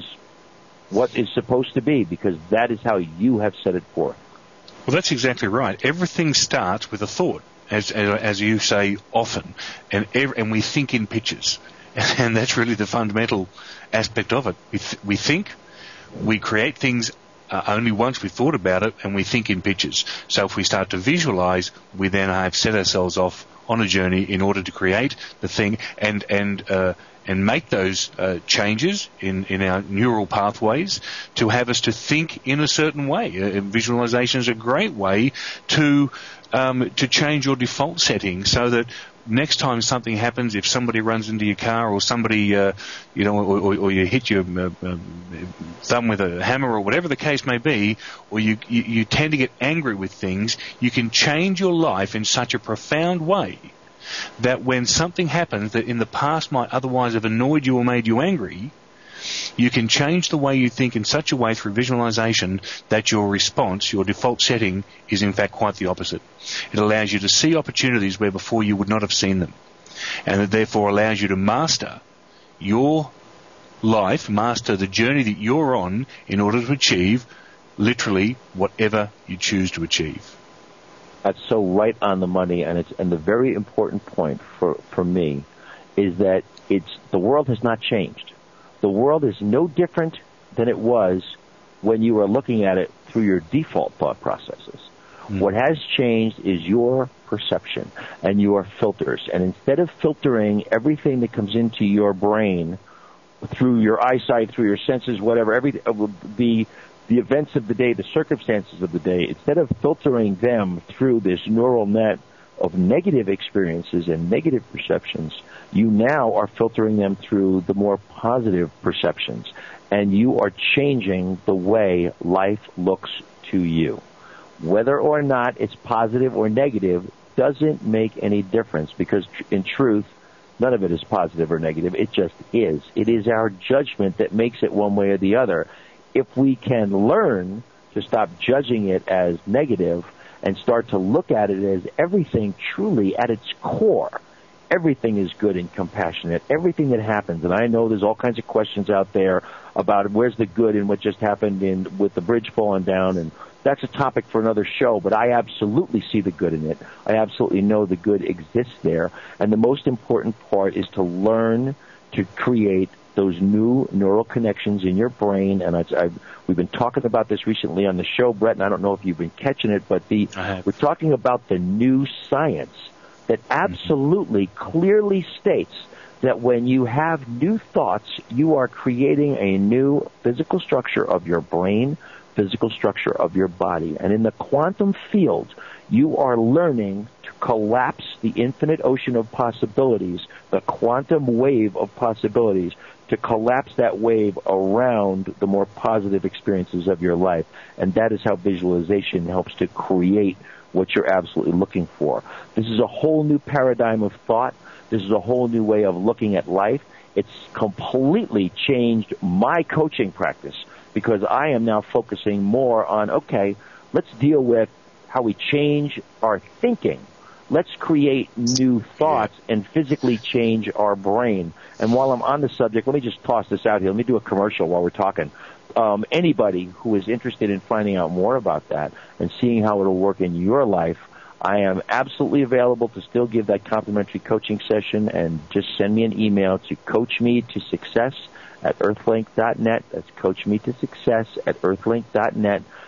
what is supposed to be, because that is how you have set it forth. Well, that's exactly right. Everything starts with a thought, as as, as you say often, and every, and we think in pictures, and that's really the fundamental aspect of it. We th- we think, we create things uh, only once we've thought about it, and we think in pictures. So if we start to visualize, we then have set ourselves off on a journey in order to create the thing and and uh, and make those uh, changes in, in our neural pathways to have us to think in a certain way. Uh, visualization is a great way to um, to change your default setting so that next time something happens, if somebody runs into your car or somebody, uh, you know, or, or, or you hit your uh, uh, thumb with a hammer or whatever the case may be, or you, you, you tend to get angry with things, you can change your life in such a profound way that when something happens that in the past might otherwise have annoyed you or made you angry, you can change the way you think in such a way through visualization that your response, your default setting, is in fact quite the opposite. It allows you to see opportunities where before you would not have seen them. And it therefore allows you to master your life, master the journey that you're on in order to achieve literally whatever you choose to achieve. That's so right on the money, and it's and the very important point for, for me is that it's the world has not changed. The world is no different than it was when you were looking at it through your default thought processes. Mm. What has changed is your perception and your filters. And instead of filtering everything that comes into your brain through your eyesight, through your senses, whatever, every the the events of the day, the circumstances of the day, instead of filtering them through this neural net of negative experiences and negative perceptions, you now are filtering them through the more positive perceptions, and you are changing the way life looks to you. Whether or not it's positive or negative doesn't make any difference, because in truth, none of it is positive or negative. It just is. It is our judgment that makes it one way or the other. If we can learn to stop judging it as negative and start to look at it as everything truly at its core, everything is good and compassionate, everything that happens. And I know there's all kinds of questions out there about where's the good in what just happened in with the bridge falling down, and that's a topic for another show, but I absolutely see the good in it. I absolutely know the good exists there. And the most important part is to learn to create those new neural connections in your brain. And I, I, we've been talking about this recently on the show, Brett, and I don't know if you've been catching it, but the we're talking about the new science that absolutely clearly states that when you have new thoughts, you are creating a new physical structure of your brain, physical structure of your body. And in the quantum field, you are learning to collapse the infinite ocean of possibilities, the quantum wave of possibilities, to collapse that wave around the more positive experiences of your life. And that is how visualization helps to create what you're absolutely looking for. This is a whole new paradigm of thought. This is a whole new way of looking at life. It's completely changed my coaching practice, because I am now focusing more on, okay, let's deal with how we change our thinking. Let's create new thoughts and physically change our brain. And while I'm on the subject, let me just toss this out here. Let me do a commercial while we're talking. Um, anybody who is interested in finding out more about that and seeing how it'll work in your life, I am absolutely available to still give that complimentary coaching session, and just send me an email to coach me to success at earthlink dot net. That's coach me to success at earthlink dot net.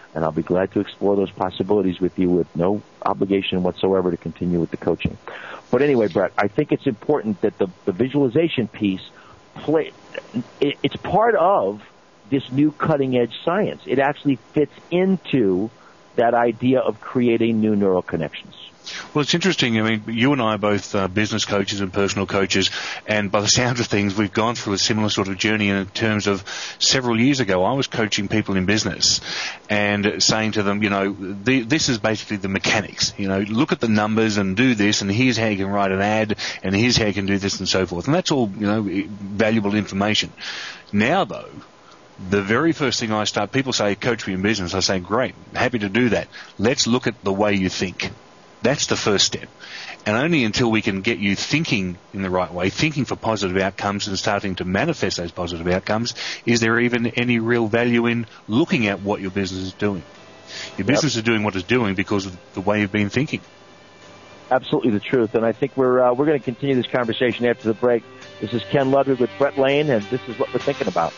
And I'll be glad to explore those possibilities with you with no obligation whatsoever to continue with the coaching. But anyway, Brett, I think it's important that the, the visualization piece, play, it, it's part of this new cutting-edge science. It actually fits into that idea of creating new neural connections. Well, it's interesting. I mean, you and I are both uh, business coaches and personal coaches, and by the sound of things, we've gone through a similar sort of journey in terms of several years ago, I was coaching people in business and saying to them, you know, the, this is basically the mechanics. You know, look at the numbers and do this, and here's how you can write an ad, and here's how you can do this and so forth. And that's all, you know, valuable information. Now, though, the very first thing I start, people say, coach me in business. I say, great, happy to do that. Let's look at the way you think. That's the first step. And only until we can get you thinking in the right way, thinking for positive outcomes and starting to manifest those positive outcomes, is there even any real value in looking at what your business is doing. Your business yep. is doing what it's doing because of the way you've been thinking. Absolutely the truth. And I think we're uh, we're going to continue this conversation after the break. This is Ken Ludwig with Brett Lane, and this is what we're thinking about.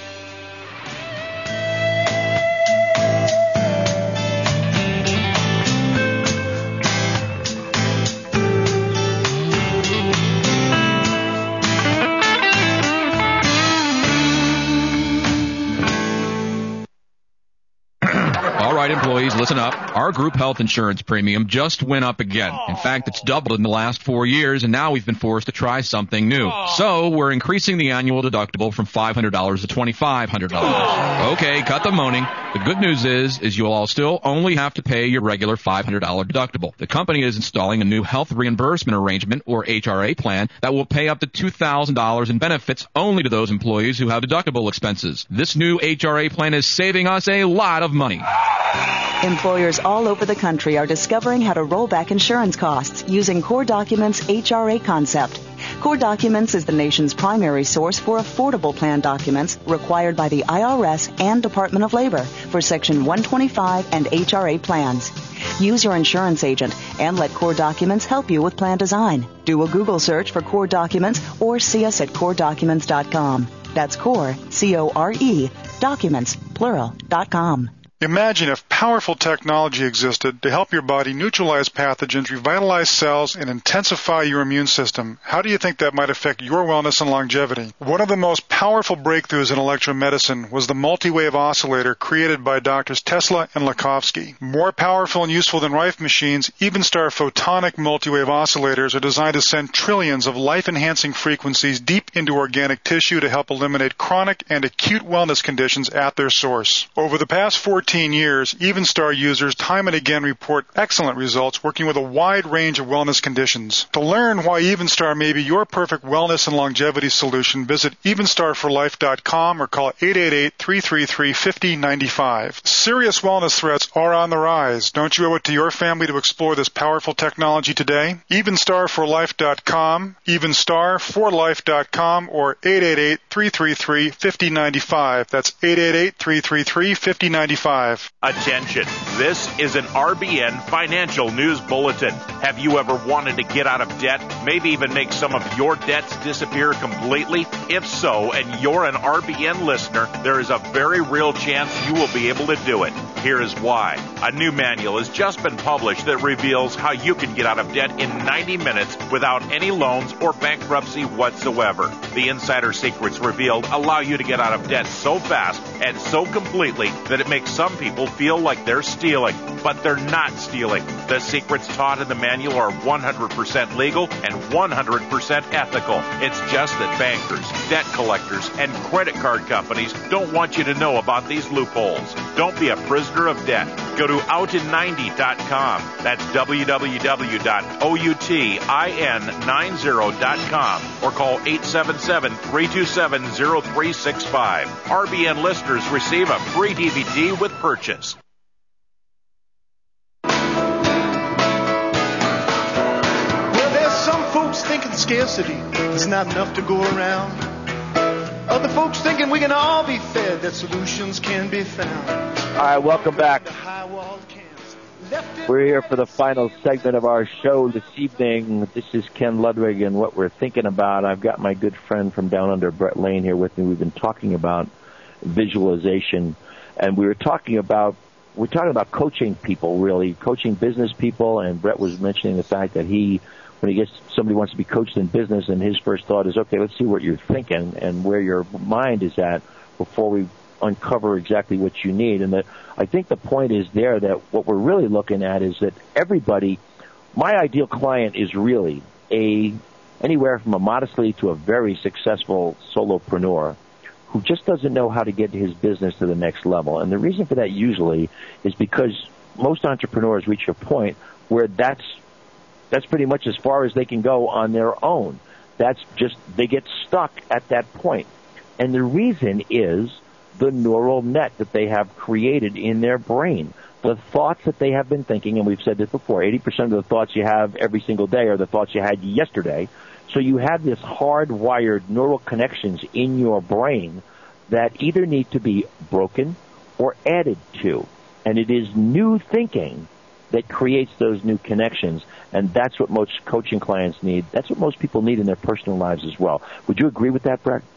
Employees, listen up. Our group health insurance premium just went up again. In fact, it's doubled in the last four years, and now we've been forced to try something new. So we're increasing the annual deductible from five hundred dollars to twenty-five hundred dollars. Okay, cut the moaning. The good news is, is you'll all still only have to pay your regular five hundred dollars deductible. The company is installing a new health reimbursement arrangement, or H R A plan, that will pay up to two thousand dollars in benefits only to those employees who have deductible expenses. This new H R A plan is saving us a lot of money. Employers all over the country are discovering how to roll back insurance costs using Core Documents' H R A concept. Core Documents is the nation's primary source for affordable plan documents required by the I R S and Department of Labor for Section one twenty-five and H R A plans. Use your insurance agent and let Core Documents help you with plan design. Do a Google search for Core Documents or see us at core documents dot com. That's Core, C O R E, documents, plural, dot com. Imagine if powerful technology existed to help your body neutralize pathogens, revitalize cells, and intensify your immune system. How do you think that might affect your wellness and longevity? One of the most powerful breakthroughs in electromedicine was the multi-wave oscillator created by Doctors Tesla and Lakhovsky. More powerful and useful than Rife machines, Evenstar photonic multi-wave oscillators are designed to send trillions of life-enhancing frequencies deep into organic tissue to help eliminate chronic and acute wellness conditions at their source. Over the past fourteen years, Evenstar users time and again report excellent results working with a wide range of wellness conditions. To learn why Evenstar may be your perfect wellness and longevity solution, visit evenstar for life dot com or call eight eight eight, three three three, five zero nine five. Serious wellness threats are on the rise. Don't you owe it to your family to explore this powerful technology today? evenstar for life dot com, evenstar for life dot com, or eight eight eight, three three three, five zero nine five. That's eight eight eight, three three three, five zero nine five. Attention, this is an R B N financial news bulletin. Have you ever wanted to get out of debt, maybe even make some of your debts disappear completely? If so, and you're an R B N listener, there is a very real chance you will be able to do it. Here is why. A new manual has just been published that reveals how you can get out of debt in ninety minutes without any loans or bankruptcy whatsoever. The insider secrets revealed allow you to get out of debt so fast and so completely that it makes some people feel like they're stealing, but they're not stealing. The secrets taught in the manual are one hundred percent legal and one hundred percent ethical. It's just that bankers, debt collectors, and credit card companies don't want you to know about these loopholes. Don't be a prisoner of debt. Go to out in ninety dot com. That's w w w dot outin ninety dot com or call eight seven seven, three two seven, zero three six five. R B N listeners receive a free D V D with purchase. Well, there's some folks thinking scarcity is not enough to go around. Other folks thinking we can all be fed, that solutions can be found. All right, welcome back. We're here for the final segment of our show this evening. This is Ken Ludwig and what we're thinking about. I've got my good friend from down under, Brett Lane, here with me. We've been talking about visualization, and we were talking about we're talking about coaching people, really, coaching business people, and Brett was mentioning the fact that he, when he gets, somebody wants to be coached in business, and his first thought is, okay, let's see what you're thinking and where your mind is at before we uncover exactly what you need. And that I think the point is there that what we're really looking at is that everybody, my ideal client is really a anywhere from a modestly to a very successful solopreneur who just doesn't know how to get his business to the next level. And the reason for that usually is because most entrepreneurs reach a point where that's that's pretty much as far as they can go on their own. That's just, they get stuck at that point. And the reason is the neural net that they have created in their brain. The thoughts that they have been thinking, and we've said this before, eighty percent of the thoughts you have every single day are the thoughts you had yesterday. So you have this hardwired neural connections in your brain that either need to be broken or added to. And it is new thinking that creates those new connections. And that's what most coaching clients need. That's what most people need in their personal lives as well. Would you agree with that, Brett?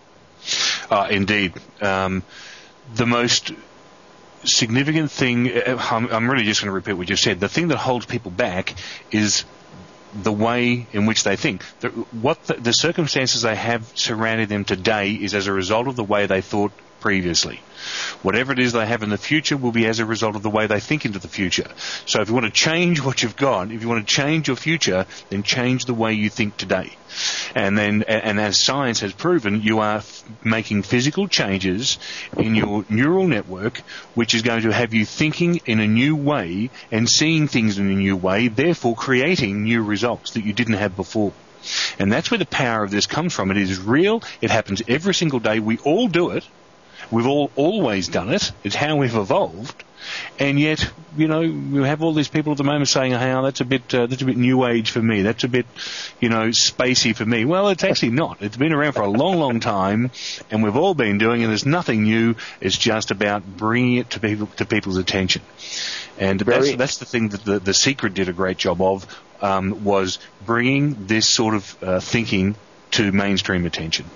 Uh, indeed. Um, the most significant thing, I'm, I'm really just going to repeat what you said, the thing that holds people back is the way in which they think. The, what the, the circumstances they have surrounding them today is as a result of the way they thought previously. Whatever it is they have in the future will be as a result of the way they think into the future. So if you want to change what you've got, if you want to change your future, then change the way you think today. And then, and as science has proven, you are f- making physical changes in your neural network, which is going to have you thinking in a new way and seeing things in a new way, therefore creating new results that you didn't have before. And that's where the power of this comes from. It is real. It happens every single day. We all do it. We've all always done it. It's how we've evolved. And yet, you know, we have all these people at the moment saying, hey, oh, that's a bit, uh, that's a bit new age for me. That's a bit, you know, spacey for me. Well, it's actually not. It's been around for a long, long time, and we've all been doing it. There's nothing new. It's just about bringing it to people, to people's attention. And that's, that's the thing that the, the Secret did a great job of, um, was bringing this sort of uh, thinking to mainstream attention.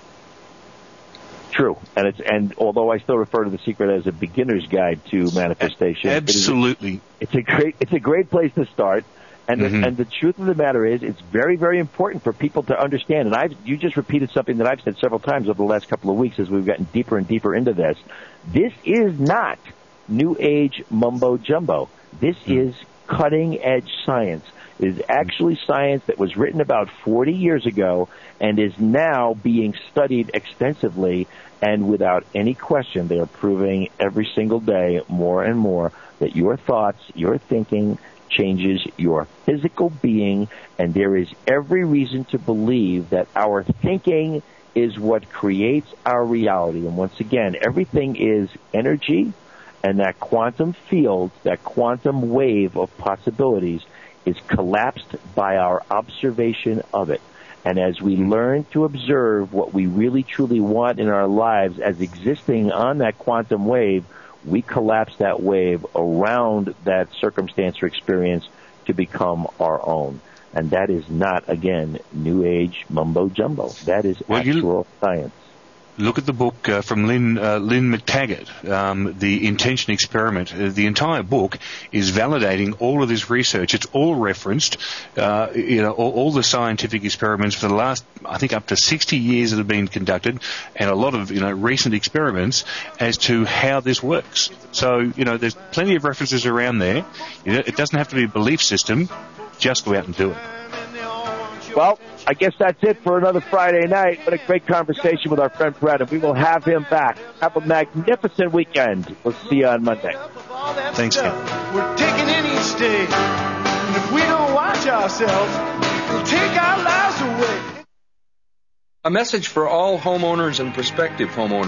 True, and it's and although I still refer to The Secret as a beginner's guide to manifestation, absolutely, it is, it's a great it's a great place to start. And mm-hmm. the, and the truth of the matter is, it's very very important for people to understand. And I've you just repeated something that I've said several times over the last couple of weeks as we've gotten deeper and deeper into this. This is not new age mumbo jumbo. This mm-hmm. is cutting edge science. It is actually science that was written about forty years ago and is now being studied extensively, and without any question, they are proving every single day more and more that your thoughts, your thinking changes your physical being, and there is every reason to believe that our thinking is what creates our reality. And once again, everything is energy, and that quantum field, that quantum wave of possibilities is collapsed by our observation of it. And as we learn to observe what we really truly want in our lives as existing on that quantum wave, we collapse that wave around that circumstance or experience to become our own. And that is not, again, new age mumbo jumbo. That is well, actual science. Look at the book uh, from Lynn, uh, Lynn McTaggart, um, The Intention Experiment. Uh, the entire book is validating all of this research. It's all referenced, uh, you know, all, all the scientific experiments for the last, I think, up to sixty years that have been conducted, and a lot of, you know, recent experiments as to how this works. So, you know, there's plenty of references around there. You know, it doesn't have to be a belief system. Just go out and do it. Well, I guess that's it for another Friday night. What a great conversation with our friend Brett, and we will have him back. Have a magnificent weekend. We'll see you on Monday. Thanks, Ken. We're taking in each day, and if we don't watch ourselves, we'll take our lives away. A message for all homeowners and prospective homeowners.